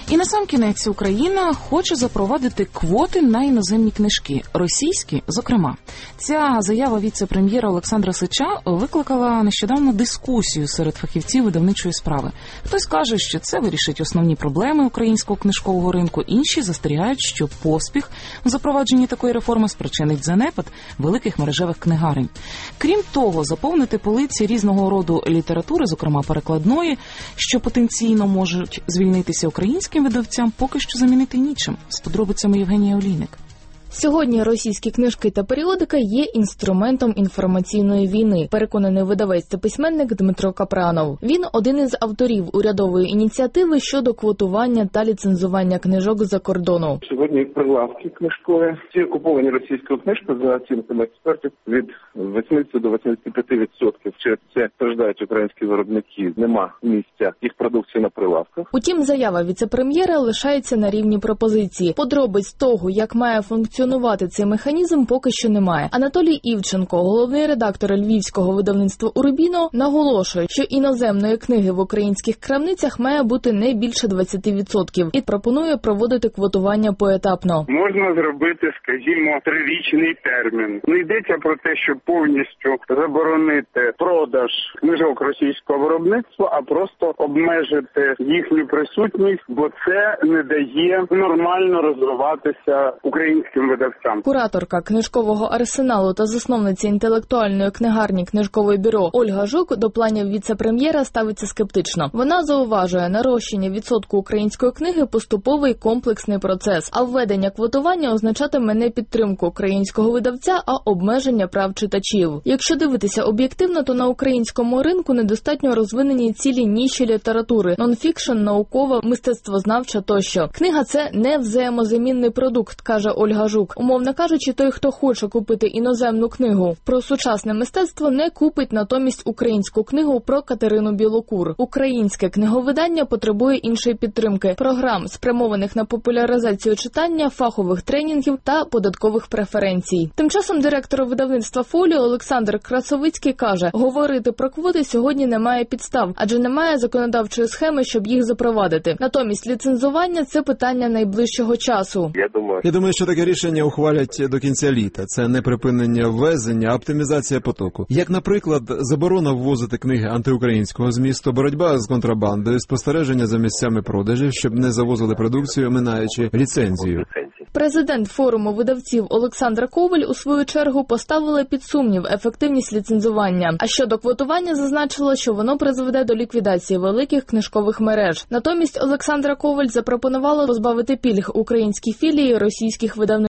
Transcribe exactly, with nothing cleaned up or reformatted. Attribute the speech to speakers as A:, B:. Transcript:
A: І насамкінець Україна хоче запровадити квоти на іноземні книжки, російські, зокрема. Ця заява віце-прем'єра Олександра Сича викликала нещодавно дискусію серед фахівців видавничої справи. Хтось каже, що це вирішить основні проблеми українського книжкового ринку, інші застерігають, що поспіх у запровадженні такої реформи спричинить занепад великих мережевих книгарень. Крім того, заповнити полиці різного роду літератури, зокрема перекладної, що потенційно можуть звільнитися українським видавцям, поки що замінити нічим. З подробицями Євгенія Олійник.
B: Сьогодні російські книжки та періодика є інструментом інформаційної війни, переконаний видавець та письменник Дмитро Капранов. Він один із авторів урядової ініціативи щодо квотування та ліцензування книжок з-за кордону.
C: Сьогодні прилавки книжкові, всі окуповані російською книжкою, за оцінками експертів, від вісімдесят до вісімдесят п'ять відсотків. Через це страждають українські виробники, нема місця їх продукції на прилавках.
B: Утім, заява віце-прем'єра лишається на рівні пропозиції. Подробиць того, як має функціонувати цей механізм, поки що немає. Анатолій Івченко, головний редактор львівського видавництва «Урбіно», наголошує, що іноземної книги в українських крамницях має бути не більше двадцять відсотків і пропонує проводити квотування поетапно.
D: Можна зробити, скажімо, трирічний термін. Не йдеться про те, щоб повністю заборонити продаж книжок російського виробництва, а просто обмежити їхню присутність, бо це не дає нормально розвиватися українським видавцям.
B: Кураторка книжкового арсеналу та засновниця інтелектуальної книгарні «Книжкове бюро» Ольга Жук до планів віце-прем'єра ставиться скептично. Вона зауважує, нарощення відсотку української книги – поступовий комплексний процес, а введення квотування означатиме не підтримку українського видавця, а обмеження прав читачів. Якщо дивитися об'єктивно, то на українському ринку недостатньо розвинені цілі ніші літератури – нонфікшн, наукова, мистецтвознавча тощо. Книга – це не взаємозамінний продукт, каже Ольга Жук. Умовно кажучи, той, хто хоче купити іноземну книгу про сучасне мистецтво, не купить натомість українську книгу про Катерину Білокур. Українське книговидання потребує іншої підтримки – програм, спрямованих на популяризацію читання, фахових тренінгів та податкових преференцій. Тим часом директор видавництва «Фоліо» Олександр Красовицький каже, говорити про квоти сьогодні немає підстав, адже немає законодавчої схеми, щоб їх запровадити. Натомість ліцензування – це питання найближчого часу.
E: Я думаю,
F: Я думаю, що таке рішення ухвалять до кінця літа. Це не припинення ввезення, а оптимізація потоку. Як, наприклад, заборона ввозити книги антиукраїнського змісту, боротьба з контрабандою, спостереження за місцями продажів, щоб не завозили продукцію, минаючи ліцензію.
B: Президент форуму видавців Олександра Коваль у свою чергу поставила під сумнів ефективність ліцензування. А щодо квотування зазначила, що воно призведе до ліквідації великих книжкових мереж. Натомість Олександра Коваль запропонувала позбавити пільг українські філії російських видавництв.